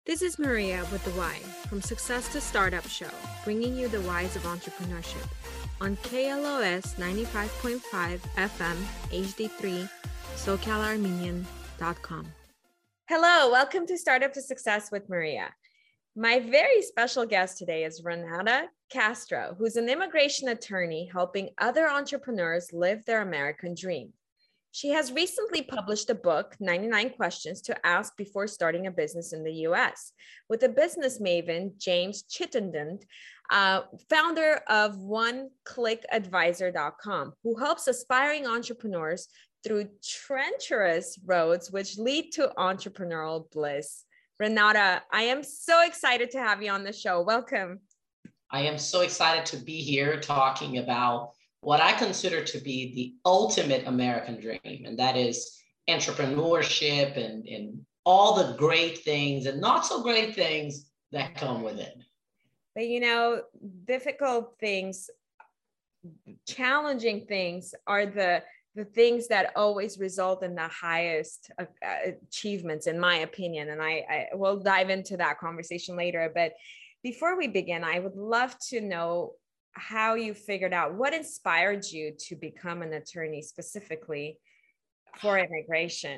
This is Maria with The Why, from Success to Startup Show, bringing you the whys of entrepreneurship on KLOS 95.5 FM HD3, SoCalArmenian.com. Hello, welcome to Startup to Success with Maria. My very special guest today is Renata Castro, who's an immigration attorney helping other entrepreneurs live their American dream. She has recently published a book, 99 Questions to Ask Before Starting a Business in the US, with the business maven, James Chittenden, founder of OneClickAdvisor.com, who helps aspiring entrepreneurs through treacherous roads which lead to entrepreneurial bliss. Renata, I am so excited to have you on the show. Welcome. I am so excited to be here talking about what I consider to be the ultimate American dream, and that is entrepreneurship and all the great things and not so great things that come with it. But difficult things, challenging things are the things that always result in the highest achievements, in my opinion. And I will dive into that conversation later. But before we begin, I would love to know how you figured out what inspired you to become an attorney specifically for immigration.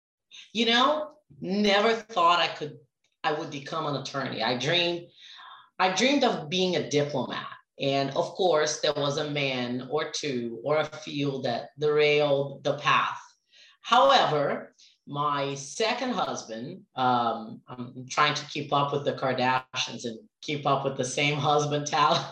Never thought I would become an attorney. I dreamed of being a diplomat. And of course, there was a man or two or a few that derailed the path. However, my second husband, I'm trying to keep up with the Kardashians and keep up with the same husband talent.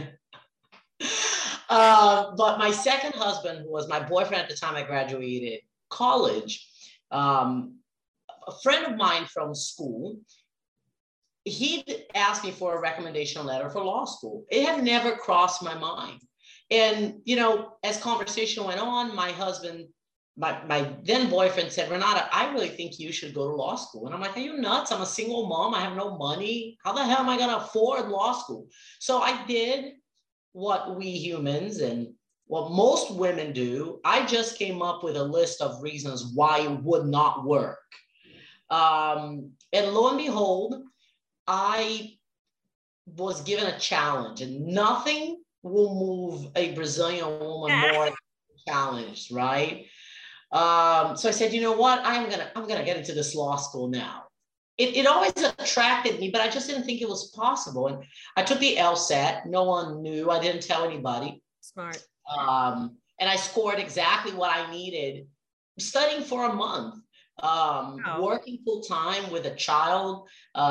But my second husband, who was my boyfriend at the time I graduated college, a friend of mine from school, he'd asked me for a recommendation letter for law school. It had never crossed my mind. And, as conversation went on, my husband, my then boyfriend said, Renata, I really think you should go to law school. And I'm like, are you nuts? I'm a single mom. I have no money. How the hell am I going to afford law school? So I did what we humans and what most women do. I just came up with a list of reasons why it would not work. And lo and behold, I was given a challenge, and nothing will move a Brazilian woman more than challenged, right? So I said, you know what? I'm gonna get into this law school now. It always attracted me, but I just didn't think it was possible. And I took the LSAT. No one knew. I didn't tell anybody. Smart. And I scored exactly what I needed, studying for a month, working full time with a child.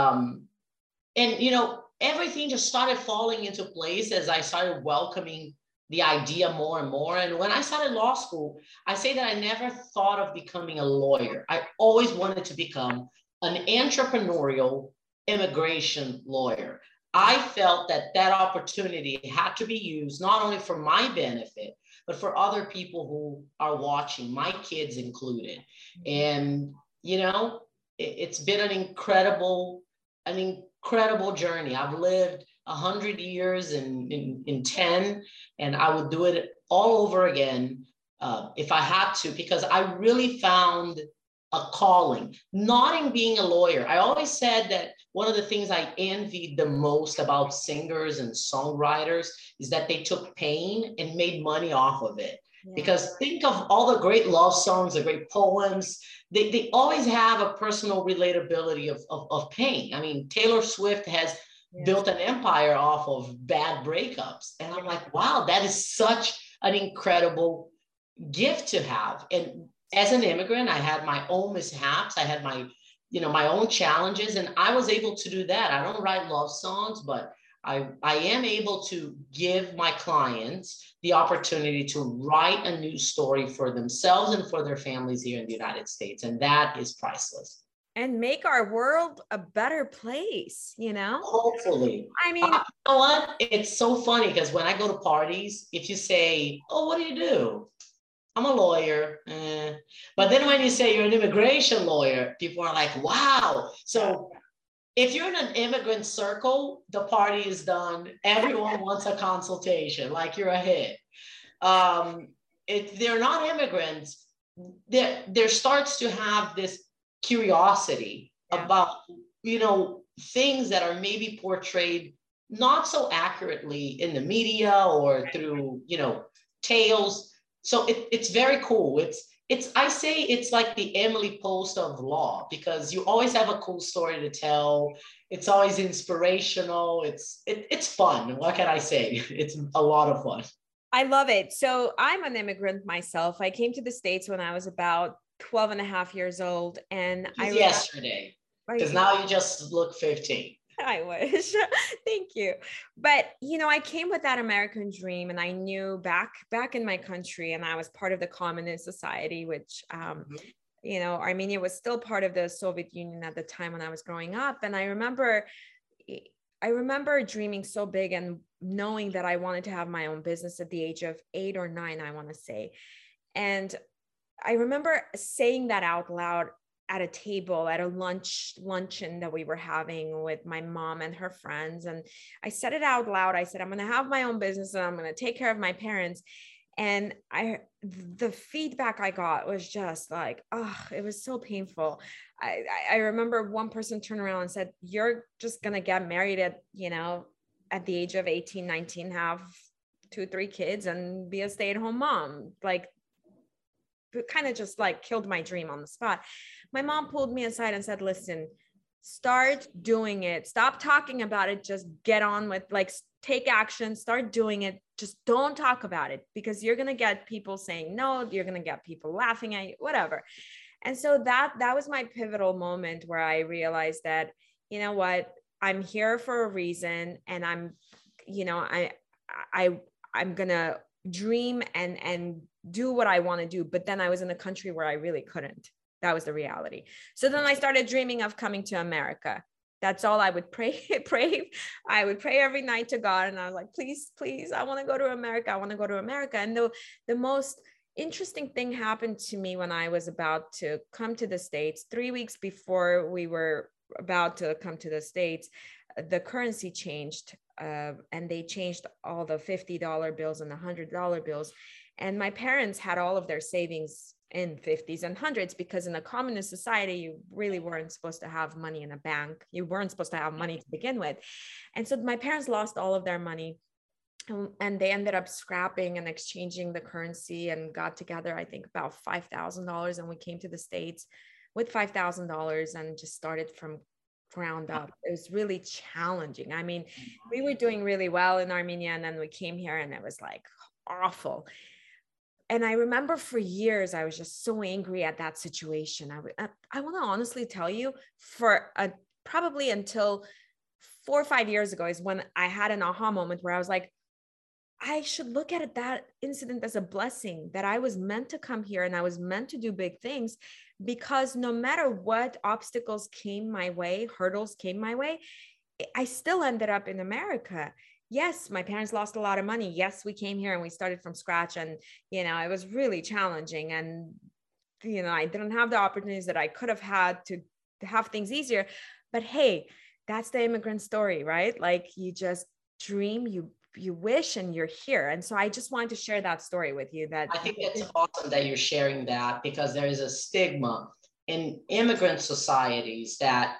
And everything just started falling into place as I started welcoming the idea more and more. And when I started law school, I say that I never thought of becoming a lawyer. I always wanted to become an entrepreneurial immigration lawyer. I felt that opportunity had to be used not only for my benefit, but for other people who are watching, my kids included. And, it's been an incredible journey. I've lived 100 years in 10, and I would do it all over again if I had to, because I really found a calling, not in being a lawyer. I always said that one of the things I envied the most about singers and songwriters is that they took pain and made money off of it. Yeah. Because think of all the great love songs, the great poems, they always have a personal relatability of pain. I mean, Taylor Swift has built an empire off of bad breakups. And I'm like, wow, that is such an incredible gift to have. And as an immigrant, I had my own mishaps. I had my own challenges, and I was able to do that. I don't write love songs, but I am able to give my clients the opportunity to write a new story for themselves and for their families here in the United States. And that is priceless. And make our world a better place, Hopefully. I mean, you know what? It's so funny because when I go to parties, if you say, oh, what do you do? I'm a lawyer. But then when you say you're an immigration lawyer, people are like, wow. So if you're in an immigrant circle, the party is done. Everyone wants a consultation, like you're a hit. If they're not immigrants, there starts to have this curiosity about things that are maybe portrayed not so accurately in the media or through, tales. So it's very cool. I say it's like the Emily Post of law, because you always have a cool story to tell. It's always inspirational. It's fun. What can I say? It's a lot of fun. I love it. So I'm an immigrant myself. I came to the States when I was about 12 and a half years old. And yesterday, because now you just look 15. I wish. Thank you. But, I came with that American dream, and I knew back in my country, and I was part of the communist society, which, Armenia was still part of the Soviet Union at the time when I was growing up. And I remember dreaming so big and knowing that I wanted to have my own business at the age of 8 or 9, I want to say. And I remember saying that out loud at a table at a luncheon that we were having with my mom and her friends. And I said it out loud. I said, I'm going to have my own business and I'm going to take care of my parents. And the feedback I got was just like, it was so painful. I remember one person turned around and said, you're just going to get married at the age of 18, 19, have 2-3 kids and be a stay-at-home mom. Like, it kind of just like killed my dream on the spot. My mom pulled me aside and said, listen, start doing it. Stop talking about it. Just get on with, take action, start doing it. Just don't talk about it, because you're going to get people saying no, you're going to get people laughing at you, whatever. And so that was my pivotal moment where I realized that, you know what, I'm here for a reason. And I'm going to dream and do what I want to do. But then I was in a country where I really couldn't. That was the reality. So then I started dreaming of coming to America. That's all I would pray. I would pray every night to God. And I was like, please, I want to go to America. I want to go to America. And the most interesting thing happened to me when I was about to come to the States. 3 weeks before we were about to come to the States, the currency changed, and they changed all the $50 bills and the $100 bills. And my parents had all of their savings in 50s and 100s, because in a communist society, you really weren't supposed to have money in a bank. You weren't supposed to have money to begin with. And so my parents lost all of their money, and they ended up scrapping and exchanging the currency and got together, I think, about $5,000. And we came to the States with $5,000 and just started from ground up. It was really challenging. I mean, we were doing really well in Armenia, and then we came here and it was like awful. And I remember for years, I was just so angry at that situation. I want to honestly tell you, probably until 4 or 5 years ago is when I had an aha moment where I was like, I should look at that incident as a blessing, that I was meant to come here and I was meant to do big things, because no matter what obstacles came my way, hurdles came my way, I still ended up in America. Yes, my parents lost a lot of money. Yes, we came here and we started from scratch, and, it was really challenging. And, I didn't have the opportunities that I could have had to have things easier. But hey, that's the immigrant story, right? Like, you just dream, you wish, and you're here. And so I just wanted to share that story with you. That I think it's awesome that you're sharing that, because there is a stigma in immigrant societies that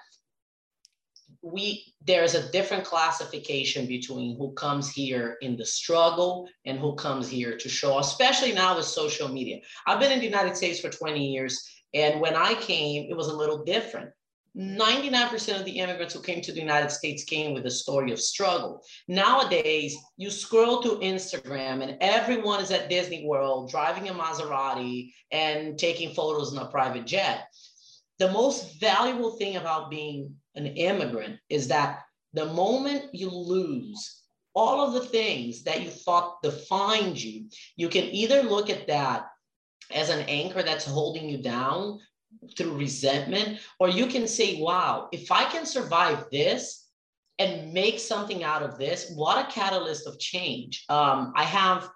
there's a different classification between who comes here in the struggle and who comes here to show, especially now with social media. I've been in the United States for 20 years. And when I came, it was a little different. 99% of the immigrants who came to the United States came with a story of struggle. Nowadays, you scroll through Instagram and everyone is at Disney World, driving a Maserati and taking photos in a private jet. The most valuable thing about being an immigrant is that the moment you lose all of the things that you thought defined you, you can either look at that as an anchor that's holding you down through resentment, or you can say, wow, if I can survive this and make something out of this, what a catalyst of change. I have,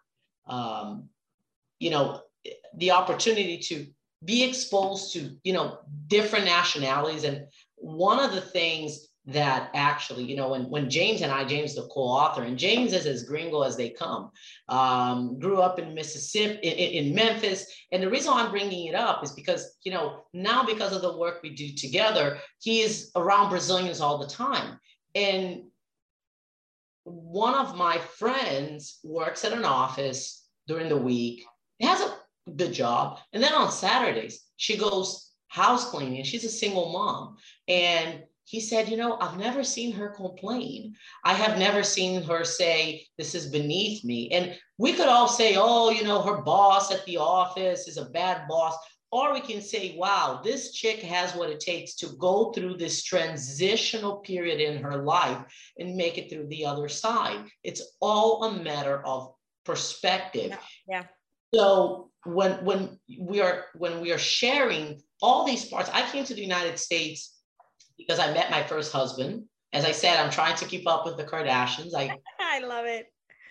the opportunity to be exposed to, different nationalities. And one of the things that actually, when James and I, James, the co-author, and James is as gringo as they come, grew up in Mississippi, in Memphis. And the reason I'm bringing it up is because, now because of the work we do together, he is around Brazilians all the time. And one of my friends works at an office during the week, has a good job. And then on Saturdays, she goes house cleaning. She's a single mom. And he said, I've never seen her complain. I have never seen her say, this is beneath me. And we could all say, oh, her boss at the office is a bad boss. Or we can say, wow, this chick has what it takes to go through this transitional period in her life and make it through the other side. It's all a matter of perspective. Yeah. So when we are sharing all these parts, I came to the United States because I met my first husband. As I said, I'm trying to keep up with the Kardashians. I love it.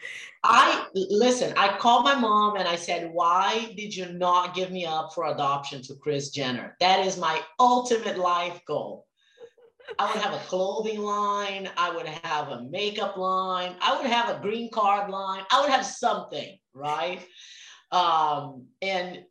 I called my mom and I said, why did you not give me up for adoption to Kris Jenner? That is my ultimate life goal. I would have a clothing line. I would have a makeup line. I would have a green card line. I would have something, right? And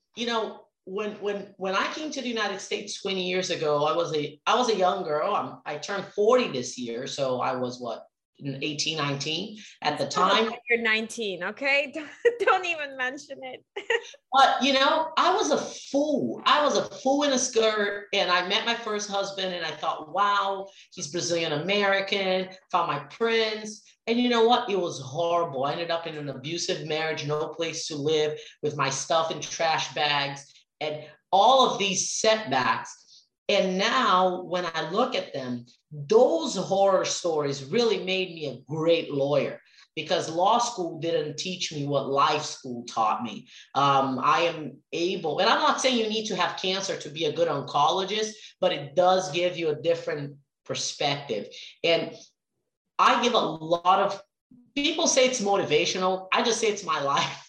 when I came to the United States 20 years ago, I was a young girl. I turned 40 this year, so I was 18, 19 at the time. You're 19, okay? Don't even mention it. But, I was a fool. I was a fool in a skirt. And I met my first husband and I thought, wow, he's Brazilian American, found my prince. And you know what? It was horrible. I ended up in an abusive marriage, no place to live, with my stuff in trash bags and all of these setbacks. And now when I look at them, those horror stories really made me a great lawyer, because law school didn't teach me what life school taught me. I am able, and I'm not saying you need to have cancer to be a good oncologist, but it does give you a different perspective. And I give a lot of, people say it's motivational. I just say it's my life.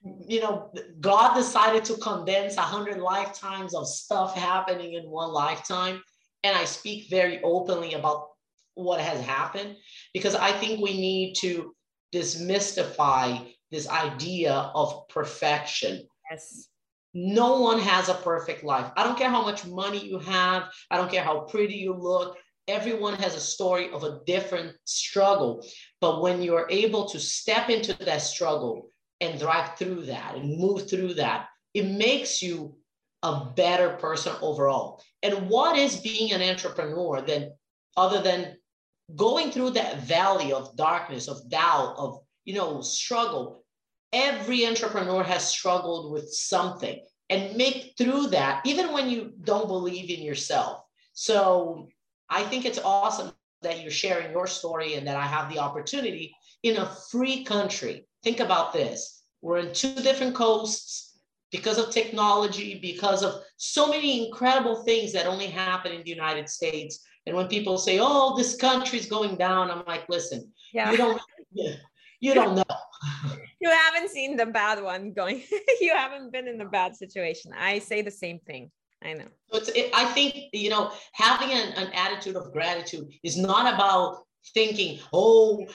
God decided to condense 100 lifetimes of stuff happening in one lifetime. And I speak very openly about what has happened, because I think we need to demystify this idea of perfection. Yes. No one has a perfect life. I don't care how much money you have. I don't care how pretty you look. Everyone has a story of a different struggle. But when you're able to step into that struggle and drive through that and move through that, it makes you a better person overall. And what is being an entrepreneur other than going through that valley of darkness, of doubt, of, struggle? Every entrepreneur has struggled with something, and make through that, even when you don't believe in yourself. So I think it's awesome that you're sharing your story and that I have the opportunity in a free country. Think about this. We're in 2 different coasts because of technology, because of so many incredible things that only happen in the United States. And when people say, oh, this country's going down, I'm like, listen, you don't know. You haven't seen the bad one going. You haven't been in a bad situation. I say the same thing. I know. I think, having an attitude of gratitude is not about thinking, oh,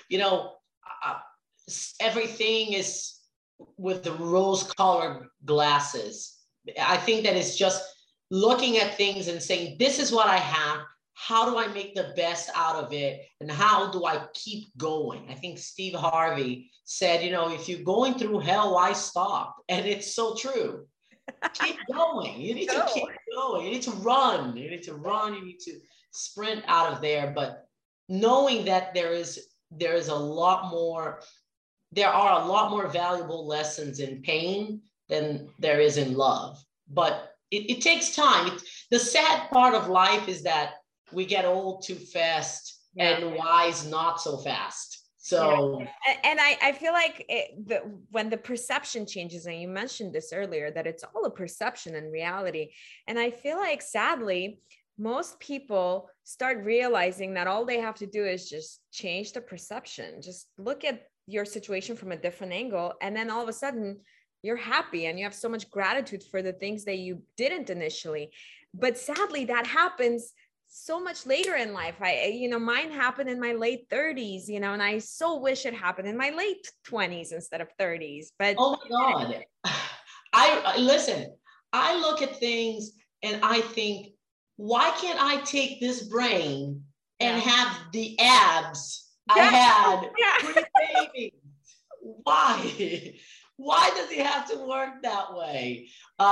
everything is with the rose-colored glasses. I think that it's just looking at things and saying, this is what I have. How do I make the best out of it? And how do I keep going? I think Steve Harvey said, if you're going through hell, why stop? And it's so true. Keep going. You need to keep going. You need to run. You need to sprint out of there. But knowing that there are a lot more valuable lessons in pain than there is in love. But it takes time. The sad part of life is that we get old too fast and wise not so fast. So, and I feel like when the perception changes, and you mentioned this earlier, that it's all a perception and reality. And I feel like, sadly, most people start realizing that all they have to do is just change the perception. Just look at your situation from a different angle. And then all of a sudden you're happy and you have so much gratitude for the things that you didn't initially. But sadly, that happens so much later in life. Mine happened in my late 30s, and I so wish it happened in my late 20s instead of 30s. But oh my God. I listen, I look at things and I think, why can't I take this brain and have the abs I had pre-baby? Why? Why does it have to work that way?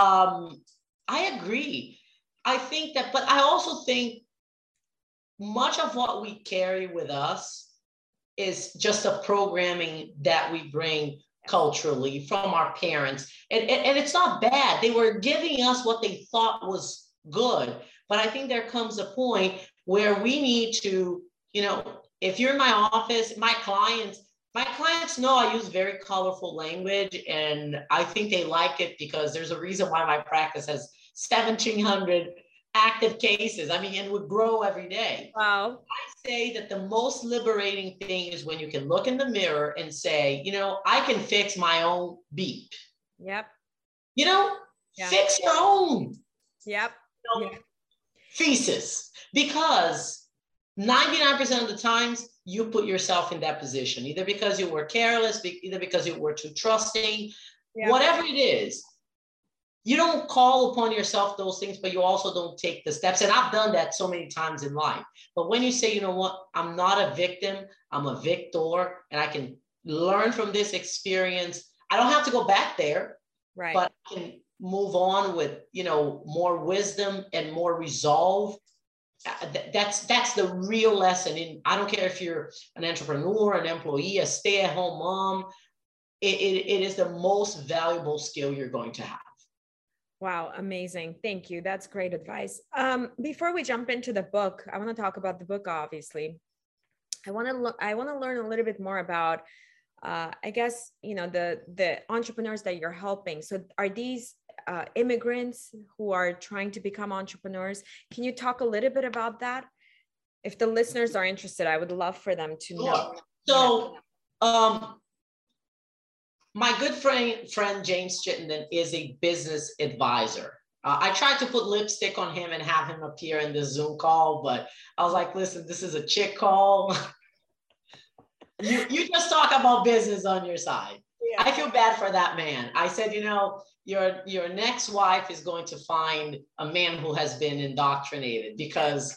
I agree. I think that, but I also think much of what we carry with us is just a programming that we bring culturally from our parents. And it's not bad. They were giving us what they thought was good. But I think there comes a point where we need to, if you're in my office, my clients know I use very colorful language, and I think they like it because there's a reason why my practice has 1,700 active cases. I mean, and would grow every day. Wow. I say that the most liberating thing is when you can look in the mirror and say, I can fix my own beep. Yep. Fix your own. Yep. Thesis. Because 99% of the times you put yourself in that position, either because you were careless, either because you were too trusting, whatever it is. You don't call upon yourself those things, but you also don't take the steps. And I've done that so many times in life. But when you say, you know what, I'm not a victim, I'm a victor, and I can learn from this experience. I don't have to go back there, right? But I can move on with, more wisdom and more resolve. That's the real lesson. And I don't care if you're an entrepreneur, an employee, a stay-at-home mom. It is the most valuable skill you're going to have. Wow. Amazing. Thank you. That's great advice. Before we jump into the book, I want to talk about the book. Obviously, I want to learn a little bit more about, I guess, the entrepreneurs that you're helping. So are these immigrants who are trying to become entrepreneurs? Can you talk a little bit about that? If the listeners are interested, I would love for them to know. So, my good friend James Chittenden is a business advisor. I tried to put lipstick on him and have him appear in this Zoom call, but I was like, listen, this is a chick call. You just talk about business on your side. Yeah. I feel bad for that man. I said, your next wife is going to find a man who has been indoctrinated because,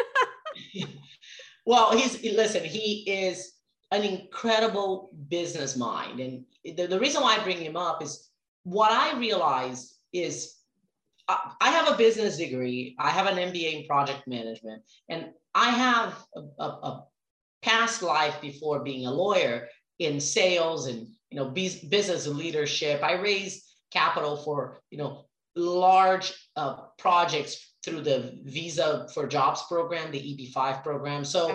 well, he is an incredible business mind. And the reason why I bring him up is what I realized is I have a business degree. I have an MBA in project management, and I have a past life before being a lawyer in sales and, business leadership. I raised capital for, large projects through the Visa for Jobs program, the EB-5 program. So,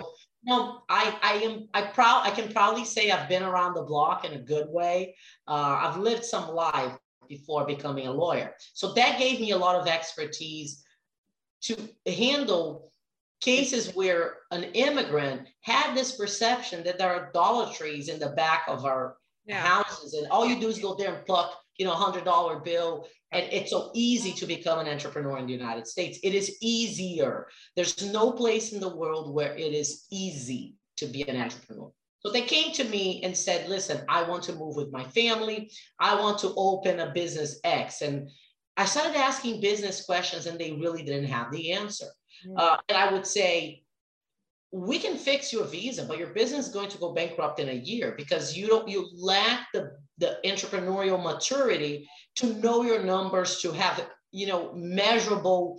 I can proudly say I've been around the block in a good way. I've lived some life before becoming a lawyer. So that gave me a lot of expertise to handle cases where an immigrant had this perception that there are dollar-trees in the back of our houses, and all you do is go there and pluck, $100 bill. And it's so easy to become an entrepreneur in the United States. It is easier. There's no place in the world where it is easy to be an entrepreneur. So they came to me and said, listen, I want to move with my family. I want to open a business X. And I started asking business questions, and they really didn't have the answer. And I would say, we can fix your visa, but your business is going to go bankrupt in a year because you lack the entrepreneurial maturity to know your numbers, to have, a measurable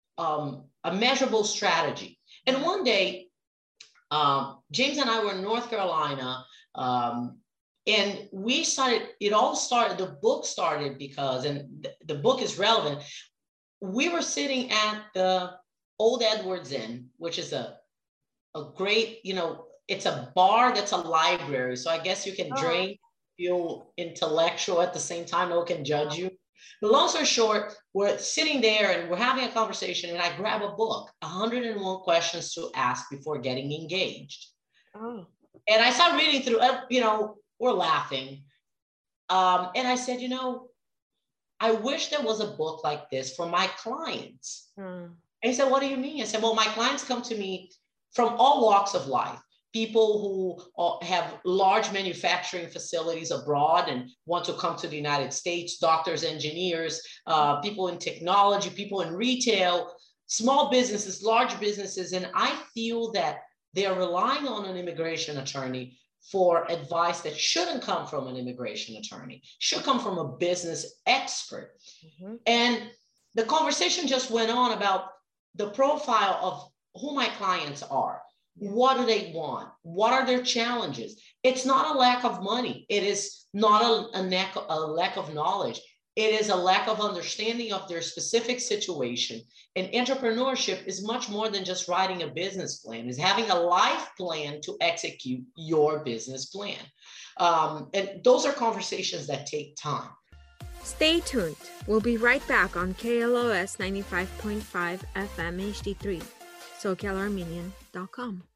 strategy. And one day, James and I were in North Carolina, and the book started because, and the book is relevant. We were sitting at the Old Edwards Inn, which is a great, it's a bar that's a library. So I guess you can drink, feel intellectual at the same time. No one can judge you. But long story short, we're sitting there and we're having a conversation, and I grab a book, 101 Questions to Ask Before Getting Engaged. Oh. And I start reading through, we're laughing. And I said, I wish there was a book like this for my clients. And he said, what do you mean? I said, well, my clients come to me from all walks of life. People who have large manufacturing facilities abroad and want to come to the United States, doctors, engineers, people in technology, people in retail, small businesses, large businesses. And I feel that they are relying on an immigration attorney for advice that shouldn't come from an immigration attorney, should come from a business expert. Mm-hmm. And the conversation just went on about the profile of who my clients are. What do they want? What are their challenges? It's not a lack of money. It is not a lack of knowledge. It is a lack of understanding of their specific situation. And entrepreneurship is much more than just writing a business plan. It's having a life plan to execute your business plan. And those are conversations that take time. Stay tuned. We'll be right back on KLOS 95.5 FM HD3, SoCalArmenian.com.